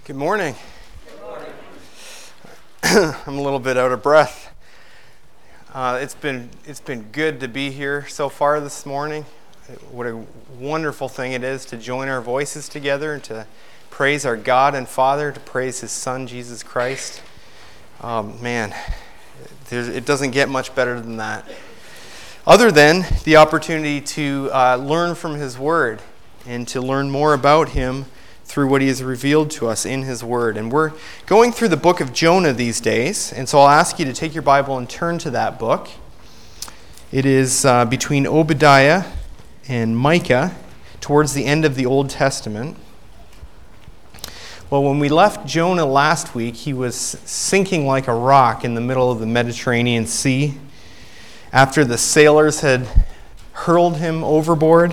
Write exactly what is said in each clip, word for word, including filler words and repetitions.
Good morning. Good morning. I'm a little bit out of breath. Uh, it's been it's been good to be here so far this morning. What a wonderful thing it is to join our voices together and to praise our God and Father, to praise His Son, Jesus Christ. Um, man, it doesn't get much better than that. Other than the opportunity to uh, learn from His Word and to learn more about Him through what He has revealed to us in His Word. And we're going through the book of Jonah these days, and so I'll ask you to take your Bible and turn to that book. It is uh, between Obadiah and Micah, towards the end of the Old Testament. Well, when we left Jonah last week, he was sinking like a rock in the middle of the Mediterranean Sea after the sailors had hurled him overboard.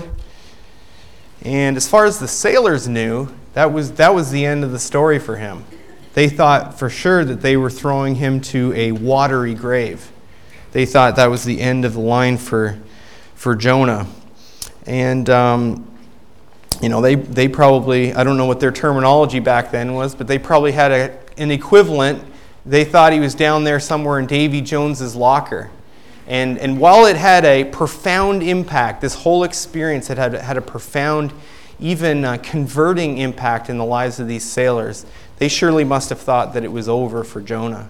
And as far as the sailors knew, that was that was the end of the story for him. They thought for sure that they were throwing him to a watery grave. They thought that was the end of the line for for Jonah. And um, you know, they they probably, I don't know what their terminology back then was, but they probably had a, an equivalent. They thought he was down there somewhere in Davy Jones's locker. And and while it had a profound impact, this whole experience had had, had a profound, even uh, converting impact in the lives of these sailors, they surely must have thought that it was over for Jonah.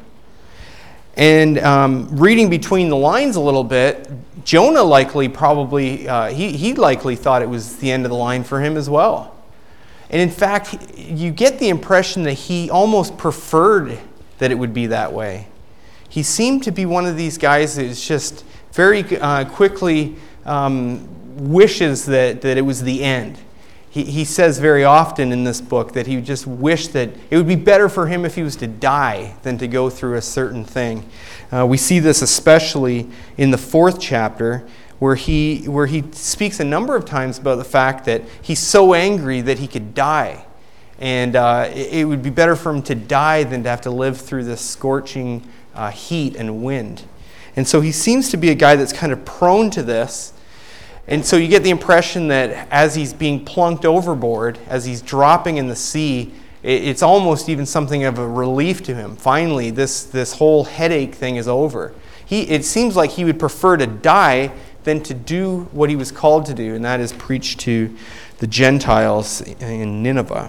And um, reading between the lines a little bit, Jonah likely probably, uh, he, he likely thought it was the end of the line for him as well. And in fact, you get the impression that he almost preferred that it would be that way. He seemed to be one of these guys that is just very uh, quickly um, wishes that, that it was the end. He, he says very often in this book that he just wished that it would be better for him if he was to die than to go through a certain thing. Uh, we see this especially in the fourth chapter, where he where he speaks a number of times about the fact that he's so angry that he could die. And uh, it, it would be better for him to die than to have to live through this scorching uh, heat and wind. And so he seems to be a guy that's kind of prone to this. And so you get the impression that as he's being plunked overboard, as he's dropping in the sea, it's almost even something of a relief to him. Finally, this, this whole headache thing is over. He, it seems like he would prefer to die than to do what he was called to do, and that is preach to the Gentiles in Nineveh.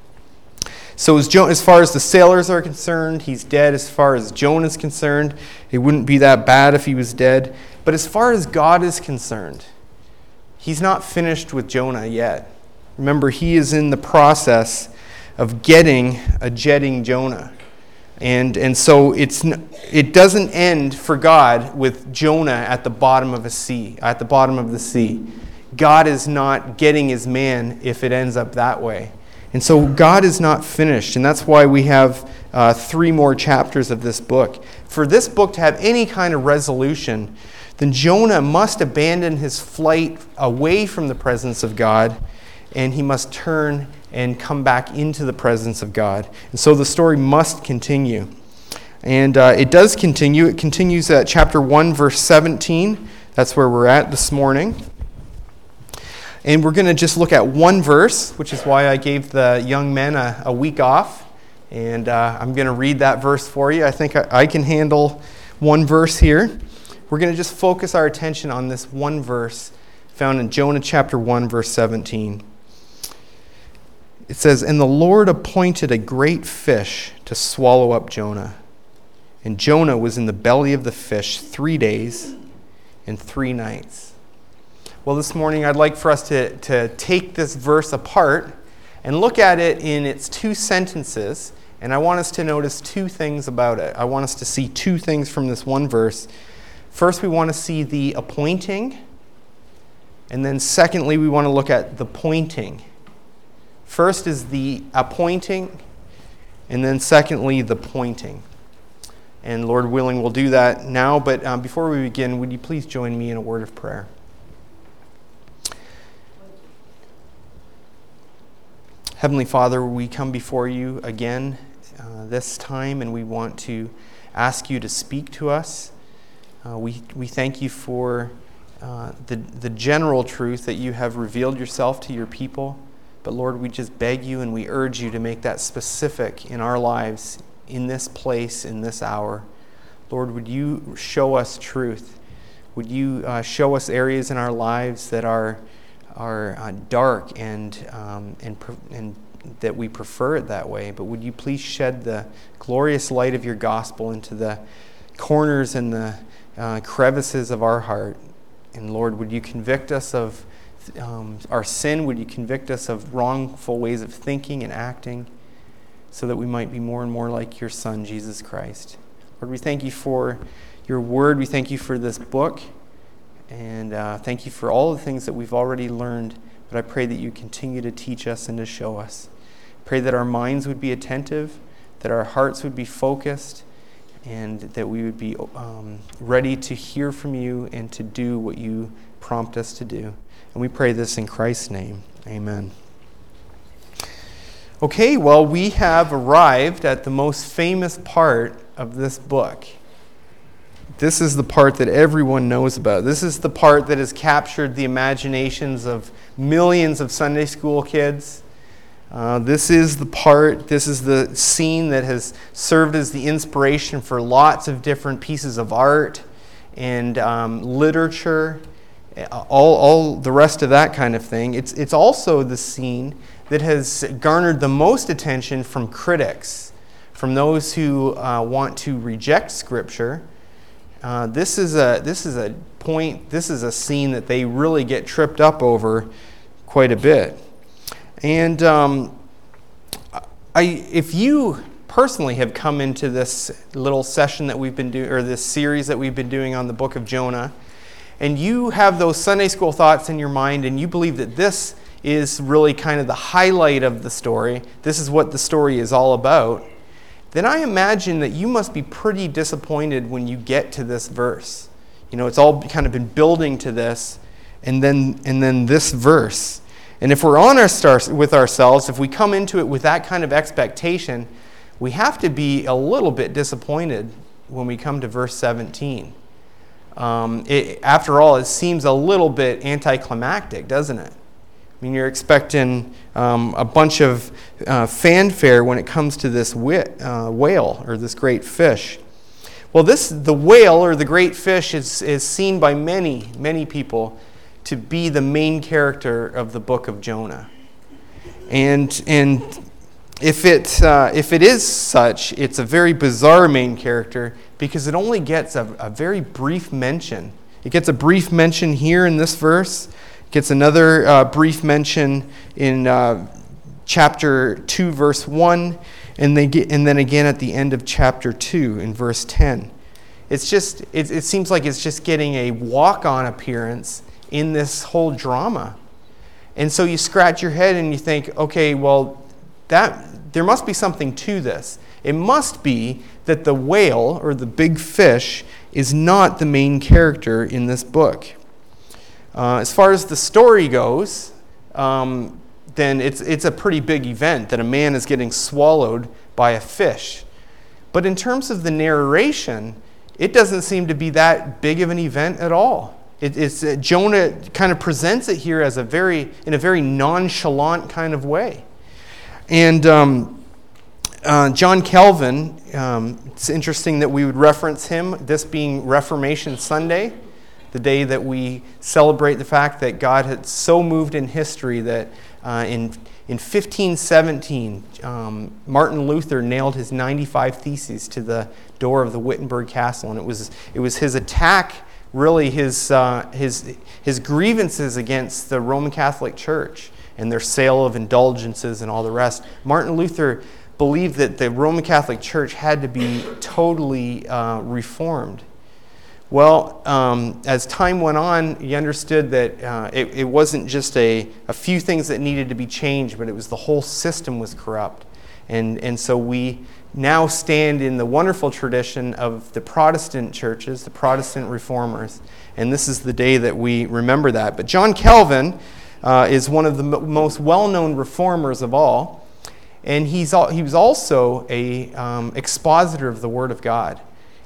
So as, jo- as far as the sailors are concerned, he's dead. As far as Jonah is concerned, it wouldn't be that bad if he was dead. But as far as God is concerned, He's not finished with Jonah yet. Remember, He is in the process of getting a jetting Jonah. And and so it's it doesn't end for God with Jonah at the bottom of a sea, at the bottom of the sea. God is not getting His man if it ends up that way. And so God is not finished, and that's why we have uh, three more chapters of this book. For this book to have any kind of resolution, then Jonah must abandon his flight away from the presence of God, and he must turn and come back into the presence of God. And so the story must continue. And uh, it does continue. It continues at chapter one, verse seventeen. That's where we're at this morning. And we're going to just look at one verse, which is why I gave the young men a, a week off. And uh, I'm going to read that verse for you. I think I, I can handle one verse here. We're going to just focus our attention on this one verse found in Jonah chapter one, verse seventeen. It says, "And the Lord appointed a great fish to swallow up Jonah. And Jonah was in the belly of the fish three days and three nights." Well, this morning I'd like for us to, to take this verse apart and look at it in its two sentences. And I want us to notice two things about it. I want us to see two things from this one verse. First, we want to see the appointing. And then secondly, we want to look at the pointing. First is the appointing, and then secondly, the pointing. And Lord willing, we'll do that now. But um, before we begin, would you please join me in a word of prayer? Heavenly Father, we come before you again uh, this time, and we want to ask you to speak to us. Uh, we we thank you for uh, the the general truth that you have revealed yourself to your people But Lord, we just beg you and we urge you to make that specific in our lives, in this place, in this hour. Lord, would you show us truth? Would you uh, show us areas in our lives that are are uh, dark and um, and and that we prefer it that way? But would you please shed the glorious light of your gospel into the corners and the uh, crevices of our heart? And Lord, would you convict us of um, our sin? Would you convict us of wrongful ways of thinking and acting, so that we might be more and more like your Son, Jesus Christ? Lord, we thank you for your word. We thank you for this book. And uh, thank you for all the things that we've already learned. But I pray that you continue to teach us and to show us. Pray that our minds would be attentive, that our hearts would be focused, and that we would be um, ready to hear from you and to do what you prompt us to do. And we pray this in Christ's name. Amen. Okay, well, we have arrived at the most famous part of this book. This is the part that everyone knows about. This is the part that has captured the imaginations of millions of Sunday school kids. Uh, this is the part, this is the scene that has served as the inspiration for lots of different pieces of art and um, literature, all, all the rest of that kind of thing. It's, it's also the scene that has garnered the most attention from critics, from those who uh, want to reject Scripture. Uh, this is a this is a point. This is a scene that they really get tripped up over quite a bit. And um, I, if you personally have come into this little session that we've been doing, or this series that we've been doing on the book of Jonah, and you have those Sunday school thoughts in your mind, and you believe that this is really kind of the highlight of the story, this is what the story is all about, then I imagine that you must be pretty disappointed when you get to this verse. You know, it's all kind of been building to this, and then and then this verse. And if we're honest with ourselves, if we come into it with that kind of expectation, we have to be a little bit disappointed when we come to verse seventeen. Um, it, after all, it seems a little bit anticlimactic, doesn't it? I mean, you're expecting um, a bunch of uh, fanfare when it comes to this wit, uh, whale, or this great fish. Well, this the whale, or the great fish, is, is seen by many, many people to be the main character of the book of Jonah. And and if it uh, if it is such, it's a very bizarre main character because it only gets a, a very brief mention. It gets a brief mention here in this verse. It gets another uh, brief mention in uh, chapter two, verse one, and they get and then again at the end of chapter two in verse ten. It's just it, it seems like it's just getting a walk-on appearance in this whole drama. And so you scratch your head and you think, okay, well, that there must be something to this. It must be that the whale, or the big fish, is not the main character in this book. Uh, as far as the story goes, um, then it's it's a pretty big event that a man is getting swallowed by a fish. But in terms of the narration, it doesn't seem to be that big of an event at all. It, it's uh, Jonah kind of presents it here as a very in a very nonchalant kind of way. And um, uh, John Calvin, um, it's interesting that we would reference him, this being Reformation Sunday, the day that we celebrate the fact that God had so moved in history that uh, in in fifteen seventeen, um, Martin Luther nailed his ninety-five Theses to the door of the Wittenberg Castle, and it was it was his attack, really his uh, his his grievances against the Roman Catholic Church and their sale of indulgences and all the rest. Martin Luther believed that the Roman Catholic Church had to be totally uh, reformed. Well, um, as time went on, he understood that uh, it, it wasn't just a, a few things that needed to be changed, but it was the whole system was corrupt. And, and so we now stand in the wonderful tradition of the Protestant churches, the Protestant reformers, and this is the day that we remember that. But John Calvin uh, is one of the m- most well-known reformers of all, and he's al- he was also a um, expositor of the Word of God.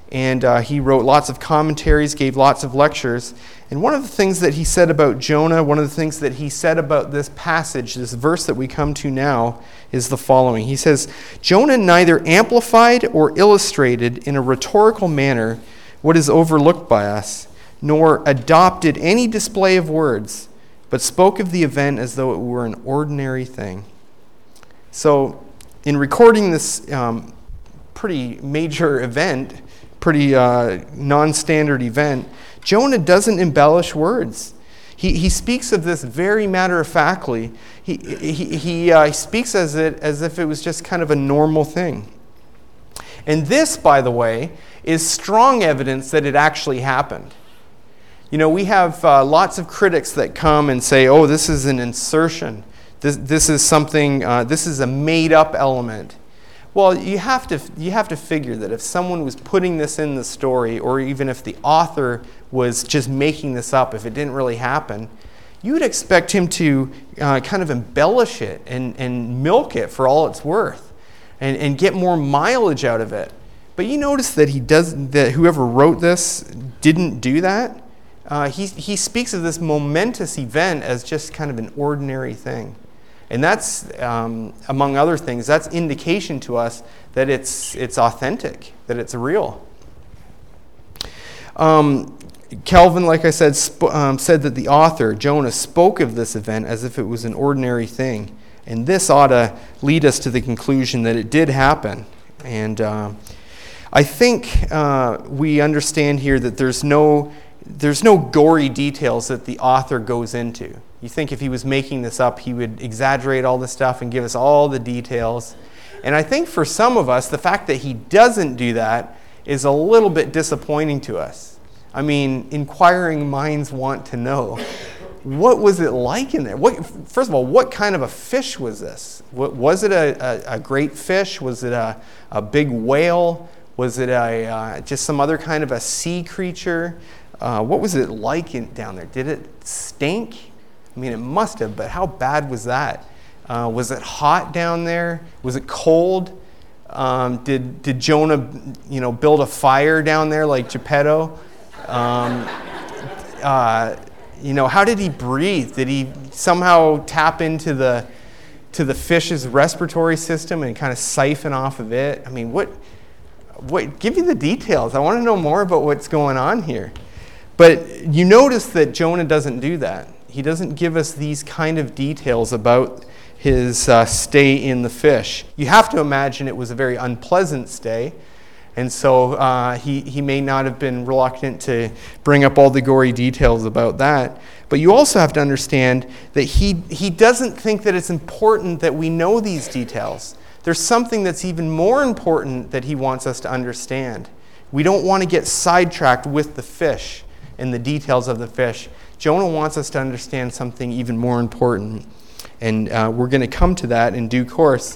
And uh, he wrote lots of commentaries, gave lots of lectures. And one of the things that he said about Jonah, one of the things that he said about this passage, this verse that we come to now, is the following. He says, Jonah neither amplified or illustrated in a rhetorical manner what is overlooked by us, nor adopted any display of words, but spoke of the event as though it were an ordinary thing. So, in recording this um, pretty major event, pretty uh, non-standard event, Jonah doesn't embellish words. He he speaks of this very matter-of-factly. He he he uh, speaks as it as if it was just kind of a normal thing. And this, by the way, is strong evidence that it actually happened. You know, we have uh, lots of critics that come and say, "Oh, this is an insertion. This this is something. Uh, this is a made-up element." Well, you have to you have to figure that if someone was putting this in the story, or even if the author was just making this up, if it didn't really happen, you would expect him to uh, kind of embellish it and, and milk it for all it's worth, and, and get more mileage out of it. But you notice that he does that. Whoever wrote this didn't do that. Uh, he he speaks of this momentous event as just kind of an ordinary thing. And that's, um, among other things, that's indication to us that it's it's authentic, that it's real. Um, Calvin, like I said, sp- um, said that the author, Jonah, spoke of this event as if it was an ordinary thing. And this ought to lead us to the conclusion that it did happen. And uh, I think uh, we understand here that there's no there's no gory details that the author goes into. You think if he was making this up, he would exaggerate all this stuff and give us all the details. And I think for some of us, the fact that he doesn't do that is a little bit disappointing to us. I mean, inquiring minds want to know, what was it like in there? What, first of all, what kind of a fish was this? What, was it a, a, a great fish? Was it a, a big whale? Was it a, uh, just some other kind of a sea creature? Uh, what was it like in, down there? Did it stink? I mean, it must have, but how bad was that? Uh, was it hot down there? Was it cold? Um, did did Jonah, you know, build a fire down there like Geppetto? Um, uh, you know, how did he breathe? Did he somehow tap into the to the fish's respiratory system and kind of siphon off of it? I mean, what? What? Give me the details. I want to know more about what's going on here. But you notice that Jonah doesn't do that. He doesn't give us these kind of details about his uh, stay in the fish. You have to imagine it was a very unpleasant stay, and so uh, he, he may not have been reluctant to bring up all the gory details about that. But you also have to understand that he, he doesn't think that it's important that we know these details. There's something that's even more important that he wants us to understand. We don't want to get sidetracked with the fish and the details of the fish. Jonah wants us to understand something even more important, and uh, we're going to come to that in due course.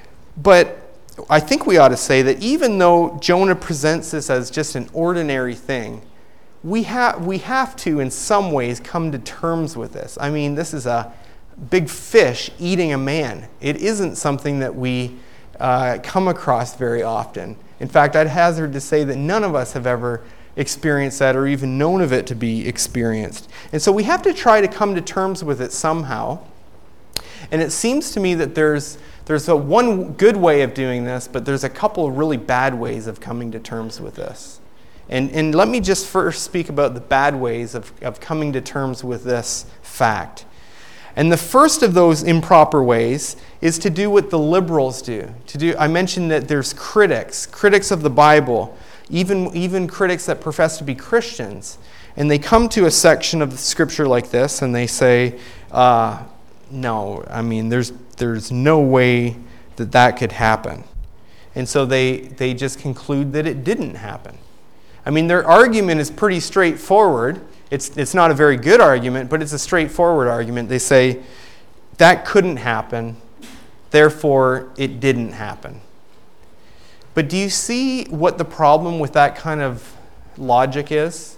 But I think we ought to say that even though Jonah presents this as just an ordinary thing, we have we have to, in some ways, come to terms with this. I mean, this is a big fish eating a man. It isn't something that we uh, come across very often. In fact, I'd hazard to say that none of us have ever experienced that or even known of it to be experienced. And so we have to try to come to terms with it somehow. And it seems to me that there's there's a one good way of doing this, but there's a couple of really bad ways of coming to terms with this. And and let me just first speak about the bad ways of, of coming to terms with this fact. And the first of those improper ways is to do what the liberals do. To do I mentioned that there's critics, critics of the Bible, Even, even critics that profess to be Christians, and they come to a section of the scripture like this and they say, uh, no, I mean, there's there's no way that that could happen. And so they, they just conclude that it didn't happen. I mean, their argument is pretty straightforward. It's, it's not a very good argument, but it's a straightforward argument. They say, that couldn't happen, therefore it didn't happen. But do you see what the problem with that kind of logic is?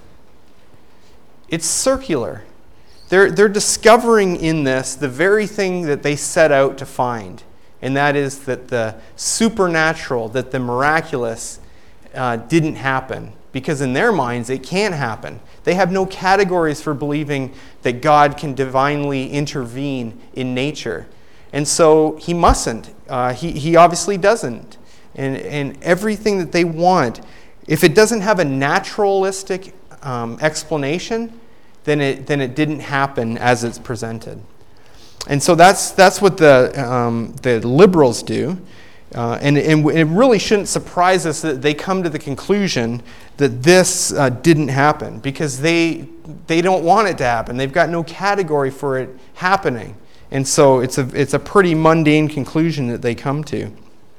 It's circular. They're, they're discovering in this the very thing that they set out to find, and that is that the supernatural, that the miraculous uh, didn't happen, because in their minds it can't happen. They have no categories for believing that God can divinely intervene in nature. And so he mustn't. Uh, he, he obviously doesn't. And, and everything that they want, if it doesn't have a naturalistic um, explanation, then it, then it didn't happen as it's presented. And so that's that's what the um, the liberals do, uh, and, and it really shouldn't surprise us that they come to the conclusion that this uh, didn't happen, because they they don't want it to happen. They've got no category for it happening, and so it's a it's a pretty mundane conclusion that they come to.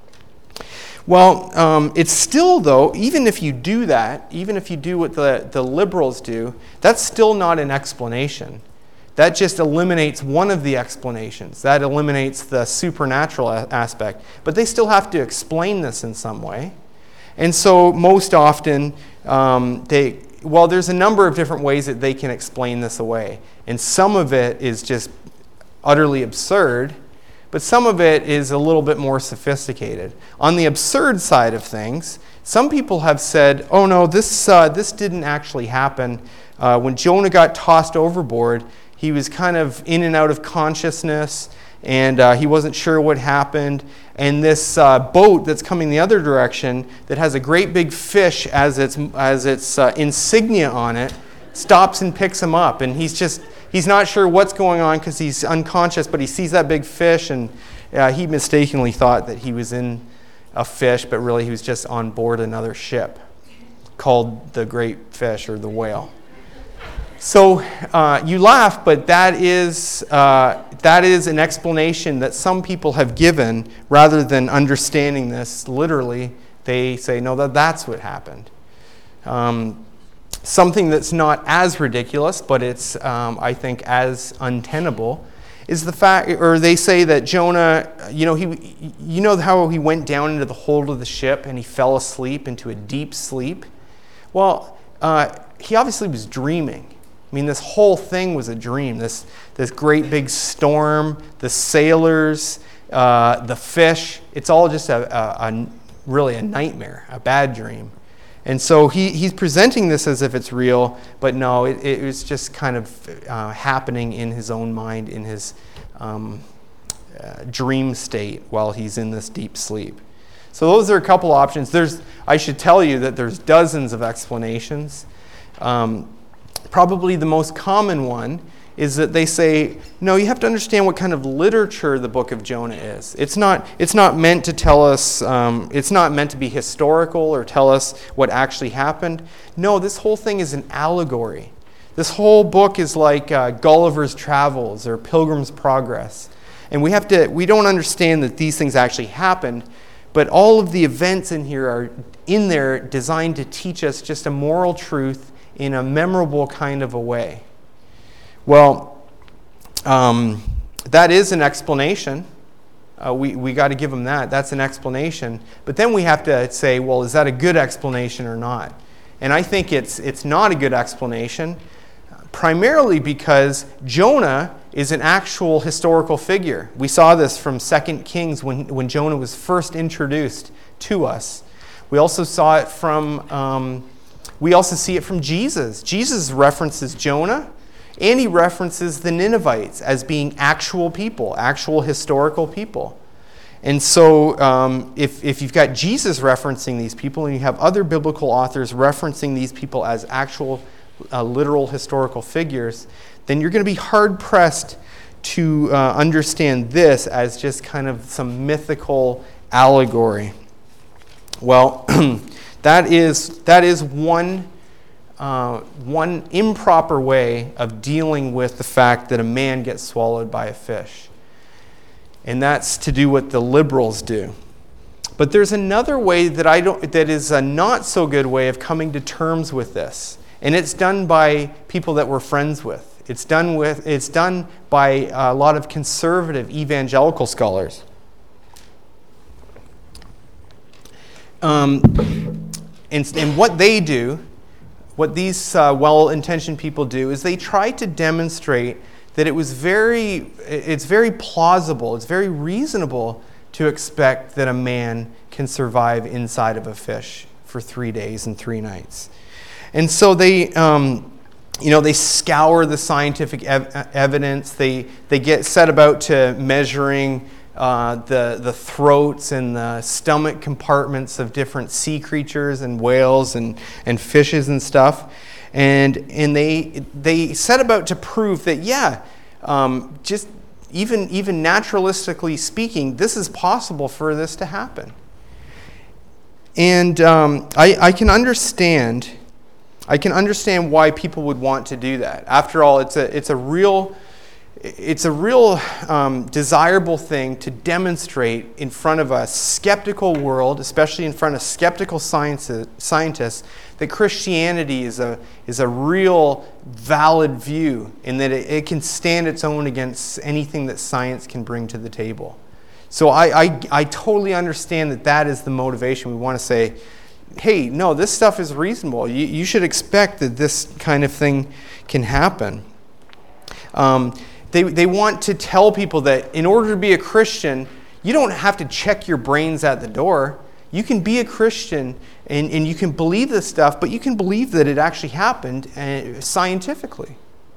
Well, um, it's still, though, even if you do that, even if you do what the, the liberals do, that's still not an explanation. That just eliminates one of the explanations. That eliminates the supernatural a- aspect. But they still have to explain this in some way. And so most often, um, they well, there's a number of different ways that they can explain this away. And some of it is just utterly absurd, but some of it is a little bit more sophisticated. On the absurd side of things, some people have said, oh no, this uh, this didn't actually happen. Uh, when Jonah got tossed overboard, he was kind of in and out of consciousness, and uh, he wasn't sure what happened. And this uh, boat that's coming the other direction, that has a great big fish as its, as its uh, insignia on it, stops and picks him up. And he's just... He's not sure what's going on because he's unconscious, but he sees that big fish, and uh, he mistakenly thought that he was in a fish, but really he was just on board another ship called the Great Fish or the Whale. So uh, you laugh, but that is uh, that is an explanation that some people have given rather than understanding this literally. They say, no, that that's what happened. Um, Something that's not as ridiculous, but it's, um, I think, as untenable, is the fact, or they say that Jonah, you know, he, you know how he went down into the hold of the ship and he fell asleep into a deep sleep? Well, uh, he obviously was dreaming. I mean, this whole thing was a dream. This this great big storm, the sailors, uh, the fish. It's all just a, a, a really a nightmare, a bad dream. And so he, he's presenting this as if it's real, but no, it, it was just kind of uh, happening in his own mind, in his um, uh, dream state while he's in this deep sleep. So those are a couple options. There's, I should tell you that there's dozens of explanations. Um, probably the most common one is that they say, no, you have to understand what kind of literature the book of Jonah is. It's not, it's not meant to tell us, um, it's not meant to be historical or tell us what actually happened. No, this whole thing is an allegory. This whole book is like uh, Gulliver's Travels or Pilgrim's Progress. And we have to, we don't understand that these things actually happened, but all of the events in here are in there designed to teach us just a moral truth in a memorable kind of a way. Well, um, that is an explanation. Uh, we we got to give them that. That's an explanation. But then we have to say, well, is that a good explanation or not? And I think it's it's not a good explanation, primarily because Jonah is an actual historical figure. We saw this from Second Kings when, when Jonah was first introduced to us. We also saw it from, um, we also see it from Jesus. Jesus references Jonah, and he references the Ninevites as being actual people, actual historical people. And so um, if, if you've got Jesus referencing these people and you have other biblical authors referencing these people as actual uh, literal historical figures, then you're going to be hard-pressed to uh, understand this as just kind of some mythical allegory. Well, that is that is one uh, one improper way of dealing with the fact that a man gets swallowed by a fish. And that's to do what the liberals do. But there's another way that I don't that is a not so good way of coming to terms with this. And it's done by people that we're friends with. It's done with it's done by a lot of conservative evangelical scholars. Um, and, and what they do, what these uh, well-intentioned people do, is they try to demonstrate that it was very, it's very plausible, it's very reasonable to expect that a man can survive inside of a fish for three days and three nights. And so they, um, you know, they scour the scientific ev- evidence. They they get set about to measuring uh, the the throats and the stomach compartments of different sea creatures and whales and, and fishes and stuff. And and they they set about to prove that yeah, um, just even even naturalistically speaking, this is possible for this to happen. And um, I I can understand. I can understand why people would want to do that. After all, it's a it's a real it's a real um, desirable thing to demonstrate in front of a skeptical world, especially in front of skeptical science, scientists, that Christianity is a is a real valid view, and that it, it can stand its own against anything that science can bring to the table. So I I, I totally understand that that is the motivation. We want to say, hey, no, this stuff is reasonable. You, you should expect that this kind of thing can happen. Um, they, they want to tell people that in order to be a Christian, you don't have to check your brains at the door. You can be a Christian and, and you can believe this stuff, but you can believe that it actually happened uh, scientifically.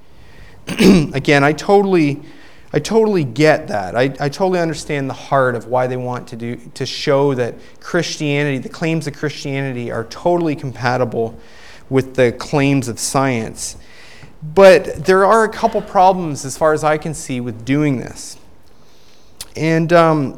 Again, I totally... I totally get that. I, I totally understand the heart of why they want to do to show that Christianity, the claims of Christianity, are totally compatible with the claims of science. But there are a couple problems, as far as I can see, with doing this. And um,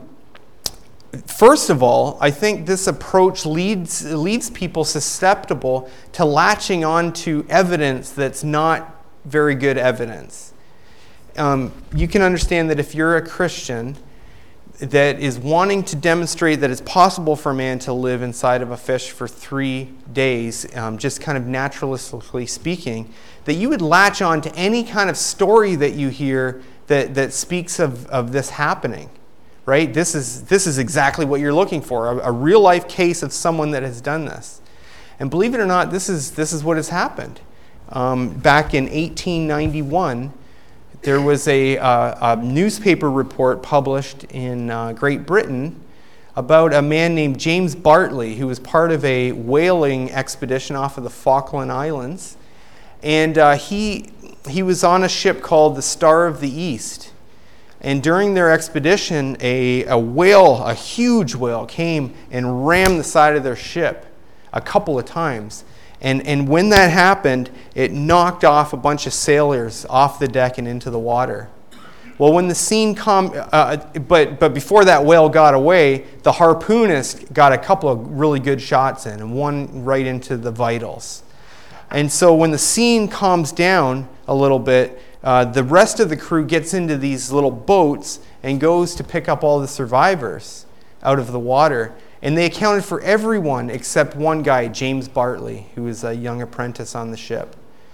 first of all, I think this approach leads leaves people susceptible to latching on to evidence that's not very good evidence. Um, you can understand that if you're a Christian that is wanting to demonstrate that it's possible for a man to live inside of a fish for three days, um, just kind of naturalistically speaking, that you would latch on to any kind of story that you hear that, that speaks of, of this happening, right? This is, this is exactly what you're looking for, a, a real-life case of someone that has done this. And believe it or not, this is, this is what has happened. Um, back in eighteen ninety-one, there was a, uh, a newspaper report published in uh, Great Britain about a man named James Bartley, who was part of a whaling expedition off of the Falkland Islands. And uh, he, he was on a ship called the Star of the East. And during their expedition, a, a whale, a huge whale, came and rammed the side of their ship a couple of times. And and when that happened, it knocked off a bunch of sailors off the deck and into the water. Well, when the scene come, uh, but but before that whale got away, the harpoonist got a couple of really good shots in, and one right into the vitals. And so when the scene calms down a little bit, uh, the rest of the crew gets into these little boats and goes to pick up all the survivors out of the water. And they accounted for everyone except one guy, James Bartley, who was a young apprentice on the ship.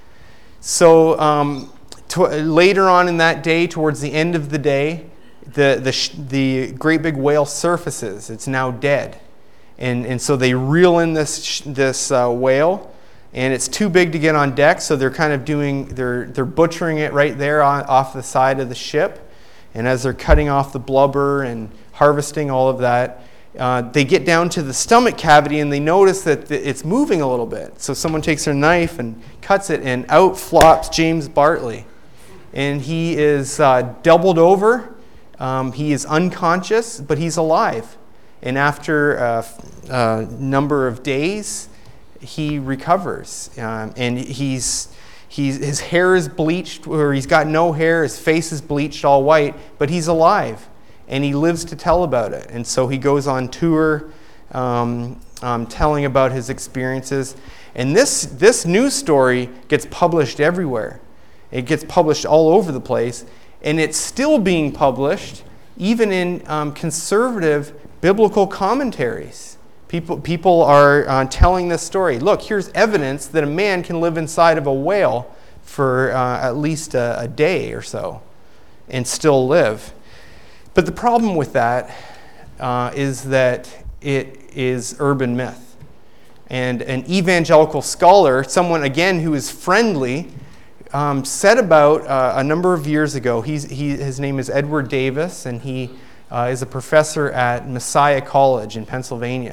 So um, to, later on in that day, towards the end of the day, the, the, sh- the great big whale surfaces. It's now dead. And, and so they reel in this, sh- this uh, whale, and it's too big to get on deck, so they're kind of doing, they're, they're butchering it right there on, off the side of the ship. And as they're cutting off the blubber and harvesting all of that, Uh, they get down to the stomach cavity and they notice that it's moving a little bit. So someone takes their knife and cuts it, and out flops James Bartley. And he is uh, doubled over. Um, he is unconscious, but he's alive. And after a, a number of days, he recovers. Um, and he's, he's his hair is bleached, or he's got no hair. His face is bleached all white, but he's alive. And he lives to tell about it. And so he goes on tour um, um, telling about his experiences. And this, this news story gets published everywhere. It gets published all over the place. And it's still being published even in um, conservative biblical commentaries. People, people are uh, telling this story. Look, here's evidence that a man can live inside of a whale for uh, at least a, a day or so and still live. But the problem with that uh, is that it is urban myth. And an evangelical scholar, someone, again, who is friendly, um, said about uh, a number of years ago, he's, he, his name is Edward Davis, and he uh, is a professor at Messiah College in Pennsylvania.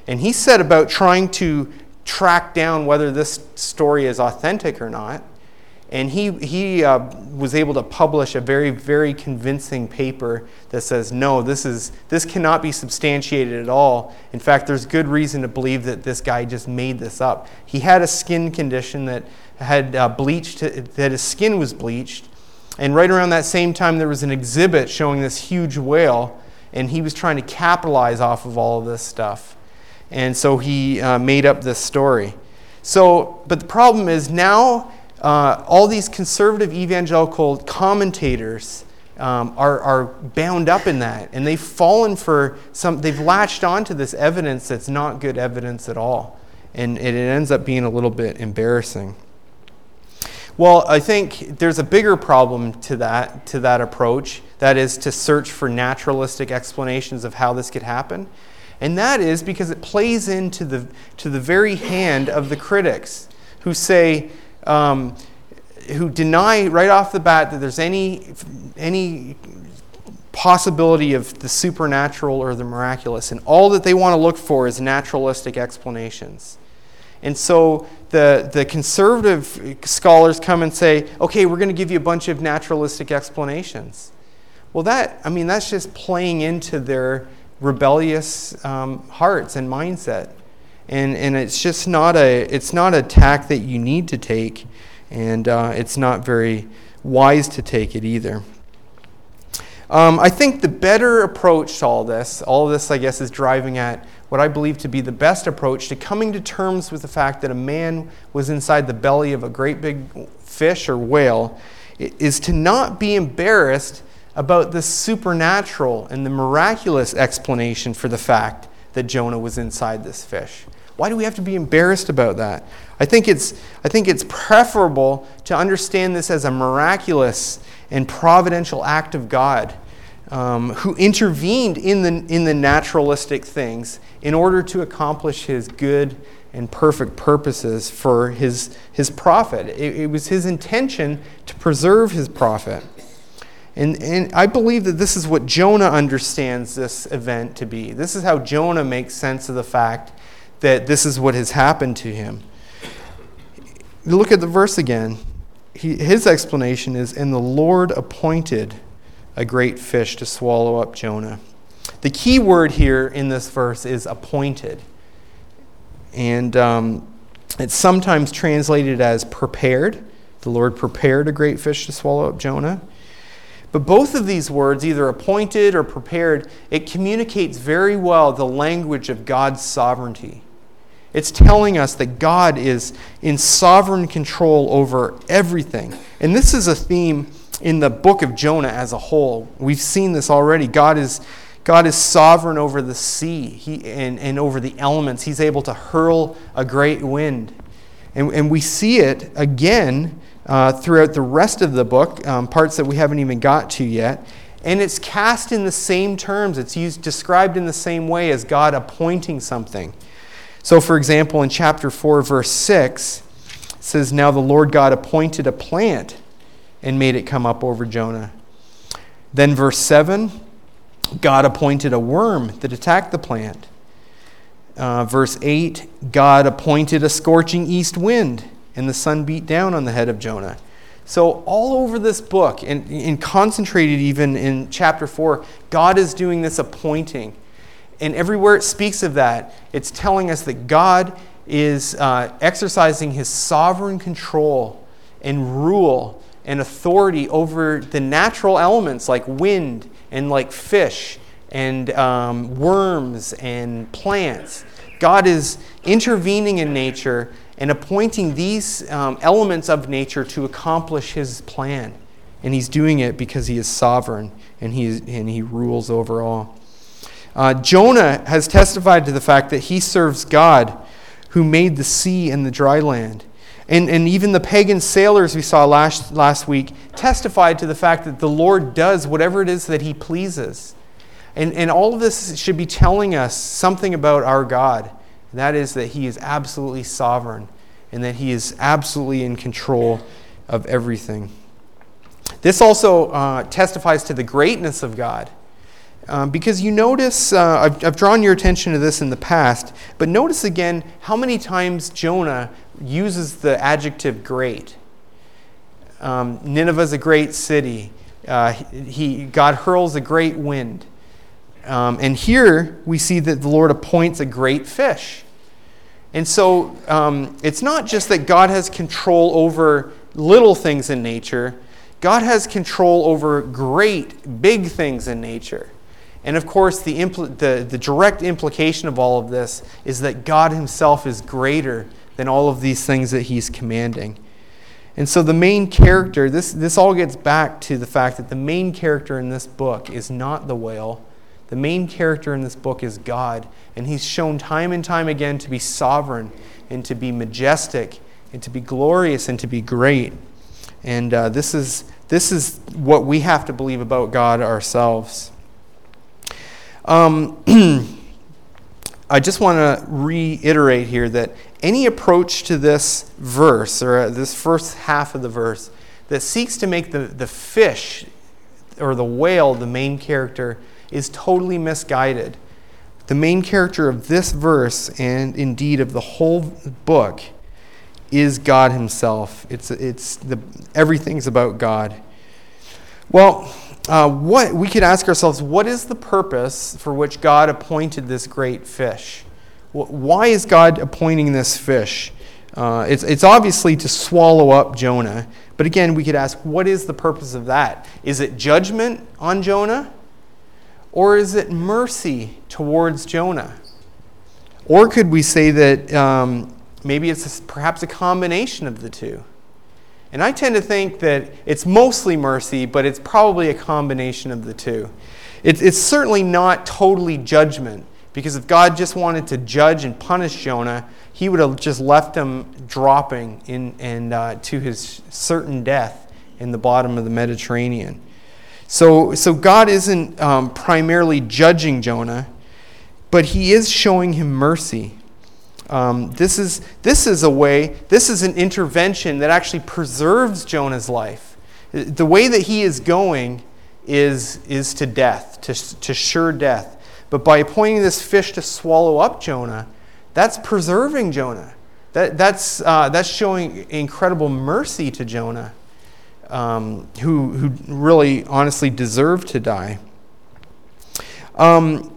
And he set about trying to track down whether this story is authentic or not. And he, he uh, was able to publish a very, very convincing paper that says, no, this is this cannot be substantiated at all. In fact, there's good reason to believe that this guy just made this up. He had a skin condition that had uh, bleached, that his skin was bleached. And right around that same time, there was an exhibit showing this huge whale, and he was trying to capitalize off of all of this stuff. And so he uh, made up this story. So, but the problem is now, Uh, all these conservative evangelical commentators um, are, are bound up in that, and they've fallen for some, they've latched onto this evidence that's not good evidence at all, and, and it ends up being a little bit embarrassing. Well, I think there's a bigger problem to that, to that approach, that is to search for naturalistic explanations of how this could happen, and that is because it plays into the, to the very hand of the critics who say, Um, who deny right off the bat that there's any any possibility of the supernatural or the miraculous, and all that they want to look for is naturalistic explanations. And so the the conservative scholars come and say, okay, we're going to give you a bunch of naturalistic explanations. Well, that I mean that's just playing into their rebellious um, hearts and mindset. And and it's just not a it's not a tack that you need to take, and uh, it's not very wise to take it either. Um, I think the better approach to all this, all of this I guess is driving at what I believe to be the best approach to coming to terms with the fact that a man was inside the belly of a great big fish or whale, is to not be embarrassed about the supernatural and the miraculous explanation for the fact that Jonah was inside this fish. Why do we have to be embarrassed about that? I think it's I think it's preferable to understand this as a miraculous and providential act of God, um, who intervened in the in the naturalistic things in order to accomplish His good and perfect purposes for His His prophet. It, it was His intention to preserve His prophet. And, and I believe that this is what Jonah understands this event to be. This is how Jonah makes sense of the fact that this is what has happened to him. You look at the verse again. He, his explanation is, and the Lord appointed a great fish to swallow up Jonah. The key word here in this verse is appointed. And um, it's sometimes translated as prepared. The Lord prepared a great fish to swallow up Jonah. But both of these words, either appointed or prepared, it communicates very well the language of God's sovereignty. It's telling us that God is in sovereign control over everything. And this is a theme in the book of Jonah as a whole. We've seen this already. God is God is sovereign over the sea he, and, and over the elements. He's able to hurl a great wind. And, and we see it again Uh, throughout the rest of the book, um, parts that we haven't even got to yet. And it's cast in the same terms. It's used, described in the same way as God appointing something. So, for example, in chapter four, verse six, it says, now the Lord God appointed a plant and made it come up over Jonah. Then verse seven, God appointed a worm that attacked the plant. Uh, verse eight, God appointed a scorching east wind, and the sun beat down on the head of Jonah. So all over this book, and, and concentrated even in chapter four, God is doing this appointing. And everywhere it speaks of that, it's telling us that God is uh, exercising His sovereign control and rule and authority over the natural elements like wind and like fish and um, worms and plants. God is intervening in nature and appointing these um, elements of nature to accomplish His plan. And He's doing it because He is sovereign and He, is, and he rules over all. Uh, Jonah has testified to the fact that he serves God who made the sea and the dry land. And, and even the pagan sailors we saw last, last week testified to the fact that the Lord does whatever it is that He pleases. And, and all of this should be telling us something about our God. And that is that He is absolutely sovereign and that He is absolutely in control of everything. This also uh, testifies to the greatness of God. Um, because you notice, uh, I've, I've drawn your attention to this in the past, but notice again how many times Jonah uses the adjective great. Um, Nineveh's a great city. Uh, he, God hurls a great wind. Um, and here we see that the Lord appoints a great fish. And so um, it's not just that God has control over little things in nature. God has control over great, big things in nature. And of course, the, impl- the, the direct implication of all of this is that God himself is greater than all of these things that he's commanding. And so the main character, this, this all gets back to the fact that the main character in this book is not the whale. The main character in this book is God. And he's shown time and time again to be sovereign and to be majestic and to be glorious and to be great. And uh, this is this is what we have to believe about God ourselves. Um, I just want to reiterate here that any approach to this verse, or this first half of the verse, that seeks to make the, the fish or the whale the main character is totally misguided. The main character of this verse, and indeed of the whole book, is God himself. It's it's the everything's about God. Well, uh, what we could ask ourselves, what is the purpose for which God appointed this great fish? Why is God appointing this fish? Uh, it's it's obviously to swallow up Jonah. But again, we could ask, what is the purpose of that? Is it judgment on Jonah? Or is it mercy towards Jonah? Or could we say that um, maybe it's a, perhaps a combination of the two? And I tend to think that it's mostly mercy, but it's probably a combination of the two. It, it's certainly not totally judgment, because if God just wanted to judge and punish Jonah, he would have just left him dropping in and uh, to his certain death in the bottom of the Mediterranean. So, so God isn't um, primarily judging Jonah, but he is showing him mercy. Um, this is this is a way, this is an intervention that actually preserves Jonah's life. The way that he is going is, is to death, to, to sure death. But by appointing this fish to swallow up Jonah, that's preserving Jonah. That, that's, uh, that's showing incredible mercy to Jonah, um, who, who really honestly deserved to die. Um,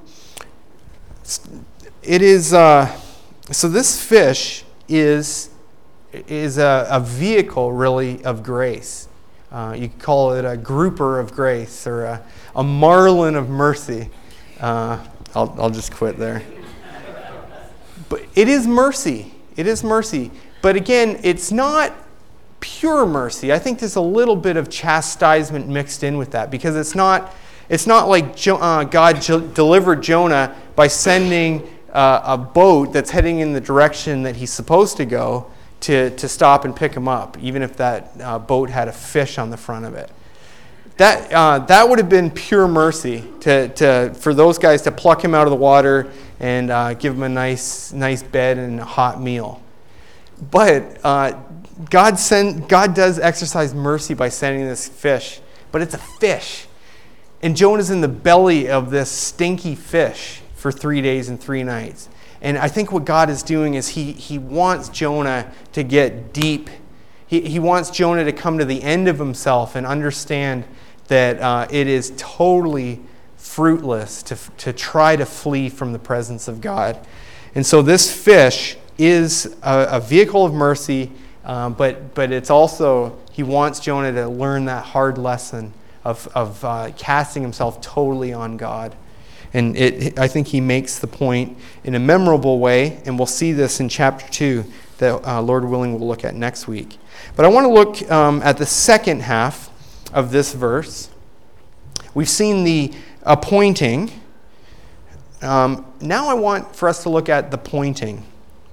it is... Uh, So this fish is, is a, a vehicle, really, of grace. Uh, you could call it a grouper of grace or a, a marlin of mercy. Uh, I'll, I'll just quit there. But it is mercy. It is mercy. But again, it's not pure mercy. I think there's a little bit of chastisement mixed in with that, because it's not, it's not like jo- uh, God jo- delivered Jonah by sending Uh, a boat that's heading in the direction that he's supposed to go to, to stop and pick him up, even if that uh, boat had a fish on the front of it. That uh, that would have been pure mercy to, to for those guys to pluck him out of the water and uh, give him a nice nice bed and a hot meal. But uh, God send God does exercise mercy by sending this fish, but it's a fish, and Jonah's in the belly of this stinky fish for three days and three nights. And I think what God is doing is he, he wants Jonah to get deep. He, he wants Jonah to come to the end of himself and understand that uh, it is totally fruitless to, to try to flee from the presence of God. And so this fish is a, a vehicle of mercy, um, but, but it's also, he wants Jonah to learn that hard lesson of, of uh, casting himself totally on God. And it, I think he makes the point in a memorable way, and we'll see this in chapter two that, uh, Lord willing, we'll look at next week. But I want to look um, at the second half of this verse. We've seen the appointing. Um, now I want for us to look at the pointing.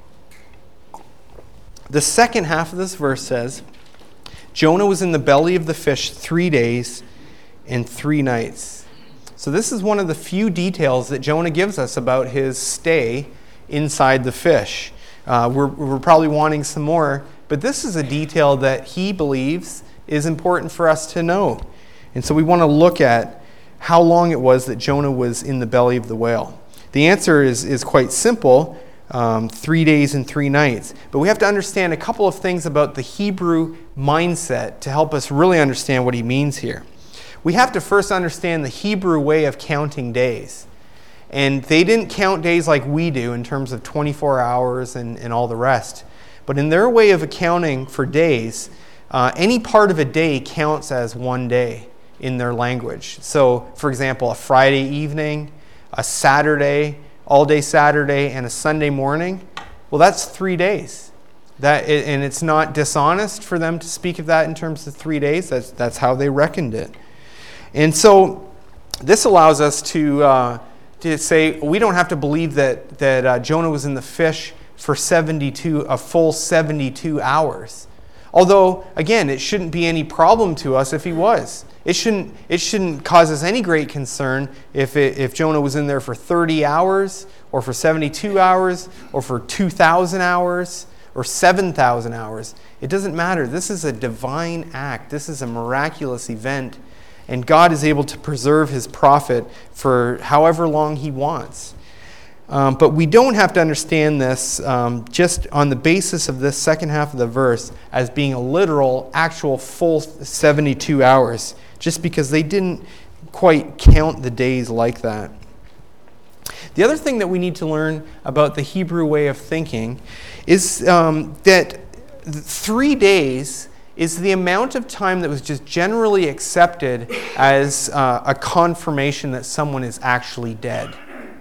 The second half of this verse says, Jonah was in the belly of the fish three days and three nights. So this is one of the few details that Jonah gives us about his stay inside the fish. Uh, we're, we're probably wanting some more, but this is a detail that he believes is important for us to know. And so we want to look at how long it was that Jonah was in the belly of the whale. The answer is, is quite simple, um, three days and three nights. But we have to understand a couple of things about the Hebrew mindset to help us really understand what he means here. We have to first understand the Hebrew way of counting days. And they didn't count days like we do in terms of twenty-four hours and, and all the rest. But in their way of accounting for days, uh, any part of a day counts as one day in their language. So, for example, a Friday evening, a Saturday, all-day Saturday, and a Sunday morning, well, that's three days. That and it's not dishonest for them to speak of that in terms of three days. That's that's how they reckoned it. And so this allows us to uh, to say we don't have to believe that that uh, Jonah was in the fish for seventy-two a full seventy-two hours. Although, again, it shouldn't be any problem to us if he was. It shouldn't it shouldn't cause us any great concern if it, if Jonah was in there for thirty hours or for seventy-two hours or for two thousand hours or seven thousand hours. It doesn't matter. This is a divine act. This is a miraculous event. And God is able to preserve his prophet for however long he wants. Um, but we don't have to understand this um, just on the basis of this second half of the verse as being a literal, actual full seventy-two hours, just because they didn't quite count the days like that. The other thing that we need to learn about the Hebrew way of thinking is um, that three days is the amount of time that was just generally accepted as uh, a confirmation that someone is actually dead.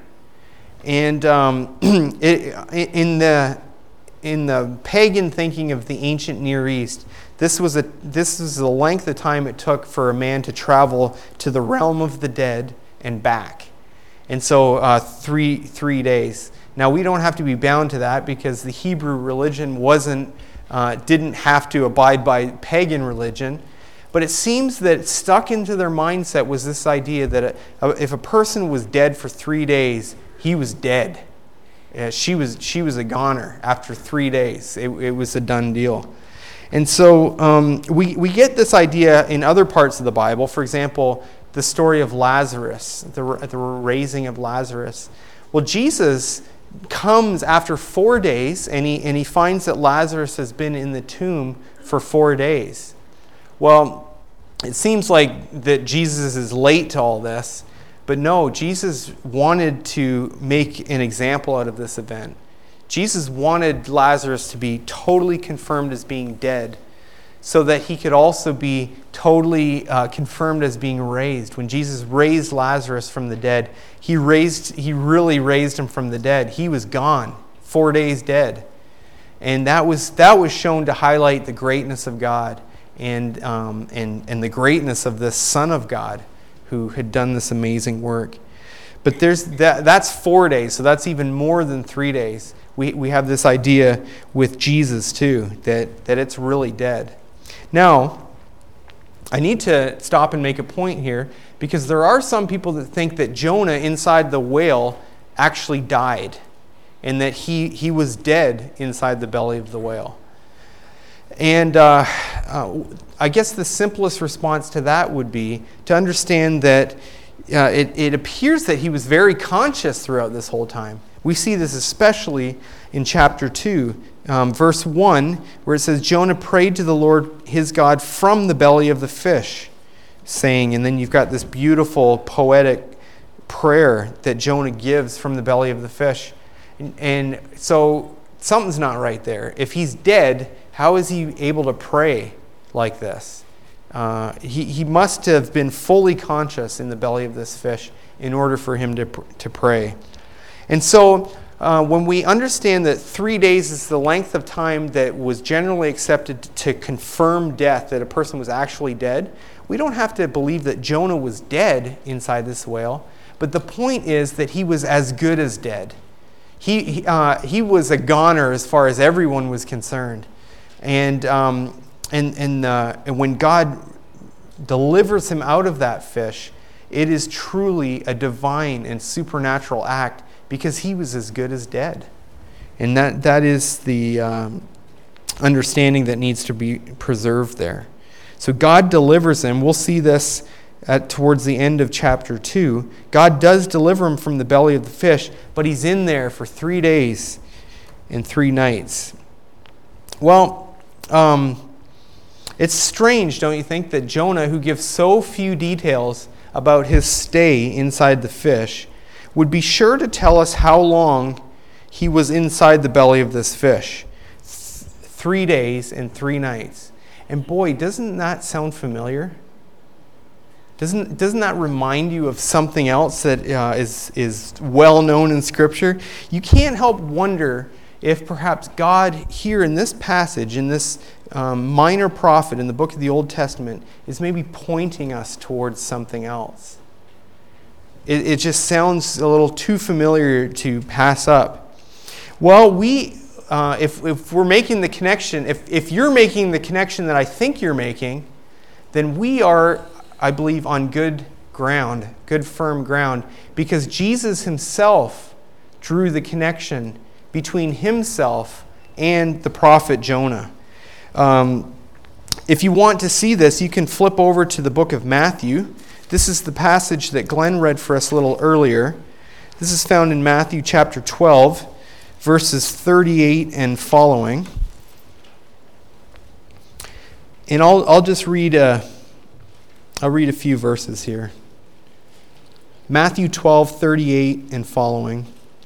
And um, it, in the in the pagan thinking of the ancient Near East, this was a this is the length of time it took for a man to travel to the realm of the dead and back, and so uh, three three days. Now we don't have to be bound to that because the Hebrew religion wasn't uh, didn't have to abide by pagan religion. But it seems that stuck into their mindset was this idea that a, if a person was dead for three days, he was dead. Uh, she was she was a goner after three days. It, it was a done deal. And so um, we, we get this idea in other parts of the Bible. For example, the story of Lazarus, the, the raising of Lazarus. Well, Jesus comes after four days, and he, and he finds that Lazarus has been in the tomb for four days. Well, it seems like that Jesus is late to all this. But no, Jesus wanted to make an example out of this event. Jesus wanted Lazarus to be totally confirmed as being dead so that he could also be totally uh, confirmed as being raised. When Jesus raised Lazarus from the dead, he raised, he really raised him from the dead. He was gone, four days dead. And that was, that was shown to highlight the greatness of God and, um, and, and the greatness of this Son of God who had done this amazing work. But there's that, that's four days, so that's even more than three days. We we have this idea with Jesus too, that, that it's really dead. Now, I need to stop and make a point here, because there are some people that think that Jonah inside the whale actually died, and that he, he was dead inside the belly of the whale. And uh, uh, I guess the simplest response to that would be to understand that uh, it, it appears that he was very conscious throughout this whole time. We see this especially in chapter two, um, verse one, where it says, Jonah prayed to the Lord his God from the belly of the fish, saying, and then you've got this beautiful poetic prayer that Jonah gives from the belly of the fish. And, and so something's not right there. If he's dead, how is he able to pray like this? Uh, he, he must have been fully conscious in the belly of this fish in order for him to, to pray. And so uh, when we understand that three days is the length of time that was generally accepted to confirm death, that a person was actually dead, we don't have to believe that Jonah was dead inside this whale, but the point is that he was as good as dead. He, he, uh, he was a goner as far as everyone was concerned. And um, and and, uh, and when God delivers him out of that fish, it is truly a divine and supernatural act, because he was as good as dead. And that that is the um, understanding that needs to be preserved there. So God delivers him. We'll see this at, towards the end of chapter two. God does deliver him from the belly of the fish, but he's in there for three days and three nights. Well, um, it's strange, don't you think, that Jonah, who gives so few details about his stay inside the fish, would be sure to tell us how long he was inside the belly of this fish. Th- three days and three nights. And boy, doesn't that sound familiar? Doesn't, doesn't that remind you of something else that uh, is, is well known in Scripture? You can't help wonder if perhaps God here in this passage, in this um, minor prophet in the book of the Old Testament, is maybe pointing us towards something else. It, it just sounds a little too familiar to pass up. Well, we, uh, if, if we're making the connection, if, if you're making the connection that I think you're making, then we are, I believe, on good ground, good firm ground, because Jesus himself drew the connection between himself and the prophet Jonah. Um, if you want to see this, you can flip over to the book of Matthew. This is the passage that Glenn read for us a little earlier. This is found in Matthew chapter twelve, verses thirty-eight and following. And I'll I'll just read a, I'll read a few verses here. Matthew twelve, thirty-eight and following.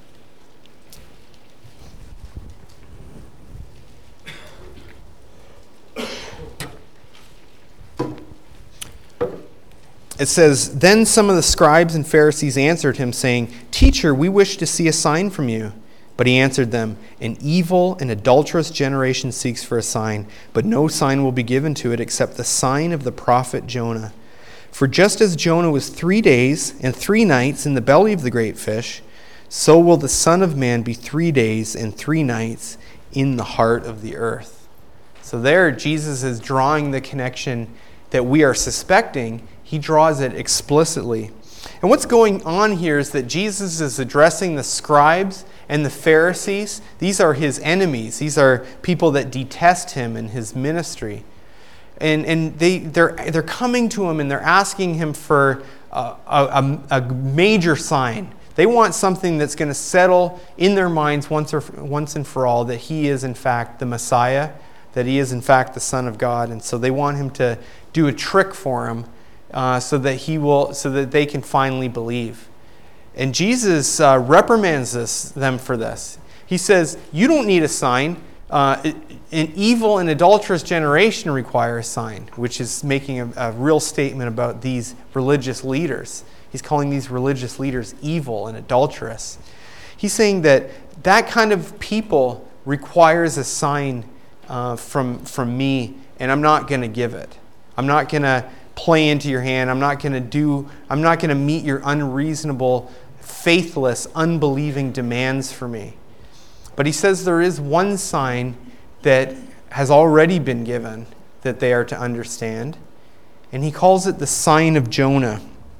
It says, "Then some of the scribes and Pharisees answered him, saying, 'Teacher, we wish to see a sign from you.' But he answered them, 'An evil and adulterous generation seeks for a sign, but no sign will be given to it except the sign of the prophet Jonah. For just as Jonah was three days and three nights in the belly of the great fish, so will the Son of Man be three days and three nights in the heart of the earth.'" So there, Jesus is drawing the connection that we are suspecting. He draws it explicitly. And what's going on here is that Jesus is addressing the scribes and the Pharisees. These are his enemies. These are people that detest him and his ministry. And and they, they're, they're coming to him and they're asking him for a, a, a major sign. They want something that's going to settle in their minds once, or, once and for all that he is in fact the Messiah, that he is in fact the Son of God. And so they want him to do a trick for him uh, so that he will, so that they can finally believe. And Jesus uh, reprimands this, them for this. He says, "You don't need a sign. Uh, an evil and adulterous generation require a sign," which is making a, a real statement about these religious leaders. He's calling these religious leaders evil and adulterous. He's saying that that kind of people requires a sign uh, from, from me, and I'm not going to give it. I'm not going to play into your hand. I'm not going to do, I'm not going to meet your unreasonable, faithless, unbelieving demands for me. But he says there is one sign that has already been given that they are to understand, and he calls it the sign of Jonah.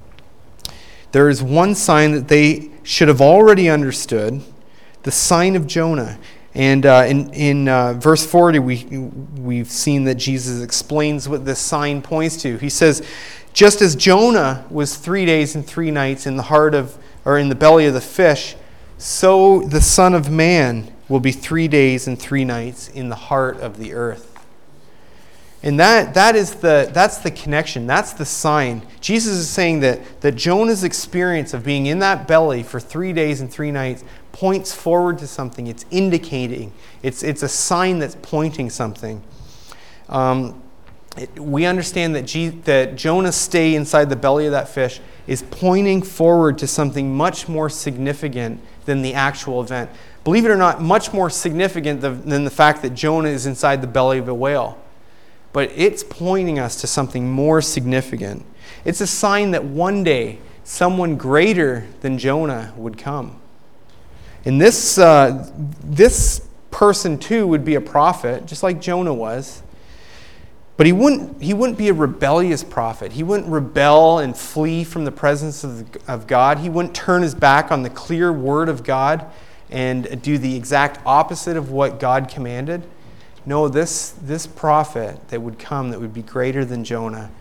There is one sign that they should have already understood, the sign of Jonah. And uh, in, in uh, verse forty, we, we've seen that Jesus explains what this sign points to. He says, "Just as Jonah was three days and three nights in the heart of, or in the belly of the fish, so the Son of Man will be three days and three nights in the heart of the earth." And that that is the that's the connection. That's the sign. Jesus is saying that, that Jonah's experience of being in that belly for three days and three nights points forward to something. It's indicating. It's it's a sign that's pointing something. Um, it, we understand that, G, that Jonah's stay inside the belly of that fish is pointing forward to something much more significant than the actual event. Believe it or not, much more significant than, than the fact that Jonah is inside the belly of a whale. But it's pointing us to something more significant. It's a sign that one day someone greater than Jonah would come. And this, uh, this person too would be a prophet, just like Jonah was. But he wouldn't, he wouldn't be a rebellious prophet. He wouldn't rebel and flee from the presence of, the, of God. He wouldn't turn his back on the clear word of God and do the exact opposite of what God commanded. No, this, this prophet that would come, that would be greater than Jonah,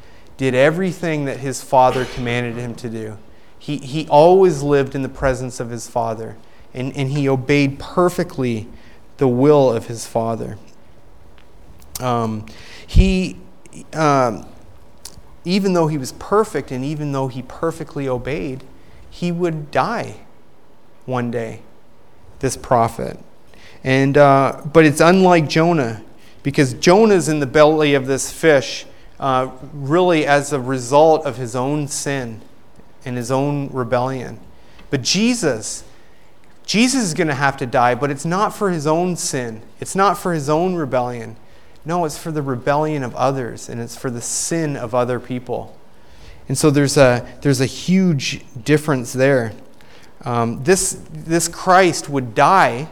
did everything that his Father commanded him to do. He, he always lived in the presence of his Father, and, and he obeyed perfectly the will of his Father. Um, he, um, even though he was perfect, and even though he perfectly obeyed, he would die one day, this prophet. And uh, but it's unlike Jonah, because Jonah's in the belly of this fish uh, really as a result of his own sin and his own rebellion. But Jesus, Jesus is going to have to die, but it's not for his own sin. It's not for his own rebellion. No, it's for the rebellion of others, and it's for the sin of other people. And so there's a there's a huge difference there. Um, this this Christ would die,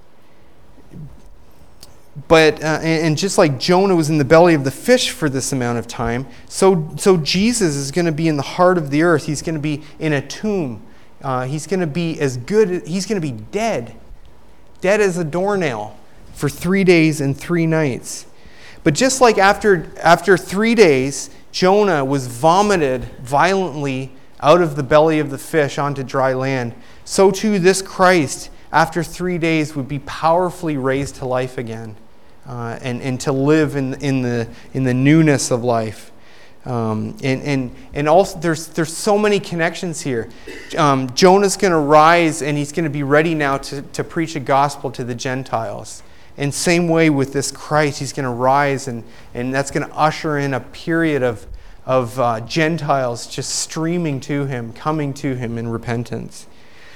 but uh, and, and just like Jonah was in the belly of the fish for this amount of time, so so Jesus is going to be in the heart of the earth. He's going to be in a tomb. Uh, he's going to be as good. He's going to be dead, dead as a doornail for three days and three nights. But just like after after three days, Jonah was vomited violently out of the belly of the fish onto dry land, so too this Christ, after three days, would be powerfully raised to life again, uh, and, and to live in, in, the, in the newness of life. Um, and and and also, there's there's so many connections here. Um, Jonah's going to rise, and he's going to be ready now to, to preach a gospel to the Gentiles. And same way with this Christ, he's going to rise, and, and that's going to usher in a period of, of uh, Gentiles just streaming to him, coming to him in repentance.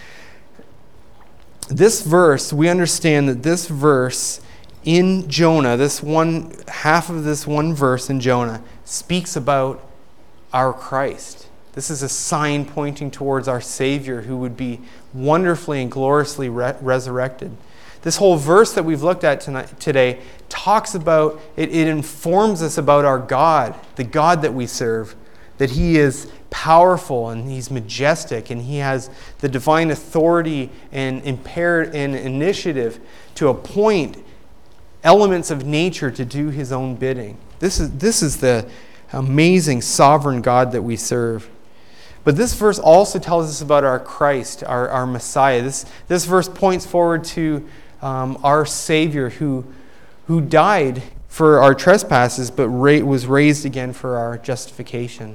This verse, we understand that this verse in Jonah, this one half of this one verse in Jonah, speaks about our Christ. This is a sign pointing towards our Savior, who would be wonderfully and gloriously re- resurrected. This whole verse that we've looked at tonight, today talks about, it, it informs us about our God, the God that we serve, that he is powerful and he's majestic and he has the divine authority and impaired and initiative to appoint elements of nature to do his own bidding. This is, this is the amazing sovereign God that we serve. But this verse also tells us about our Christ, our, our Messiah. This, this verse points forward to Um, our Savior who who died for our trespasses, but ra- was raised again for our justification.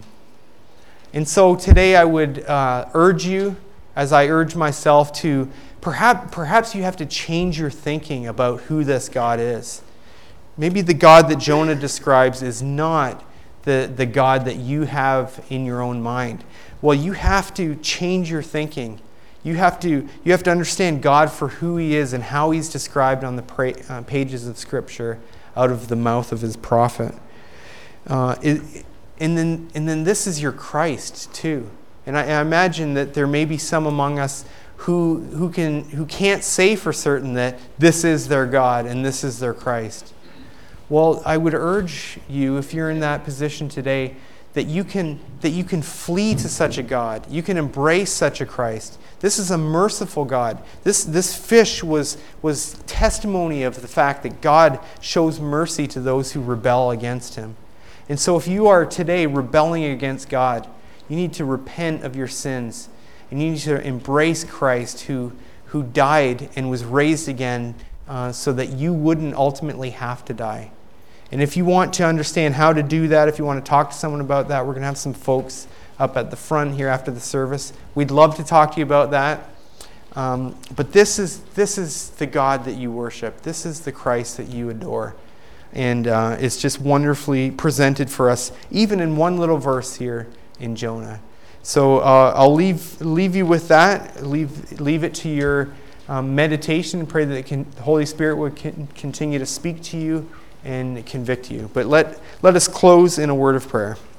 And so today I would uh, urge you, as I urge myself, to perhaps perhaps you have to change your thinking about who this God is. Maybe the God that Jonah describes is not the, the God that you have in your own mind. Well, you have to change your thinking. You have to you have to understand God for who he is and how he's described on the pra- uh, pages of Scripture out of the mouth of his prophet. Uh, it, and then and then this is your Christ too. And I, I imagine that there may be some among us who who can who can't say for certain that this is their God and this is their Christ. Well, I would urge you, if you're in that position today, that you can that you can flee to such a God. You can embrace such a Christ. This is a merciful God. This this fish was was testimony of the fact that God shows mercy to those who rebel against him. And so if you are today rebelling against God, you need to repent of your sins, and you need to embrace Christ, who who died and was raised again uh, so that you wouldn't ultimately have to die. And if you want to understand how to do that, if you want to talk to someone about that, we're going to have some folks up at the front here after the service. We'd love to talk to you about that. Um, but this is this is the God that you worship. This is the Christ that you adore. And uh, it's just wonderfully presented for us, even in one little verse here in Jonah. So uh, I'll leave leave you with that. Leave leave it to your um, meditation, and pray that it can, the Holy Spirit would can, continue to speak to you and convict you. But let let us close in a word of prayer.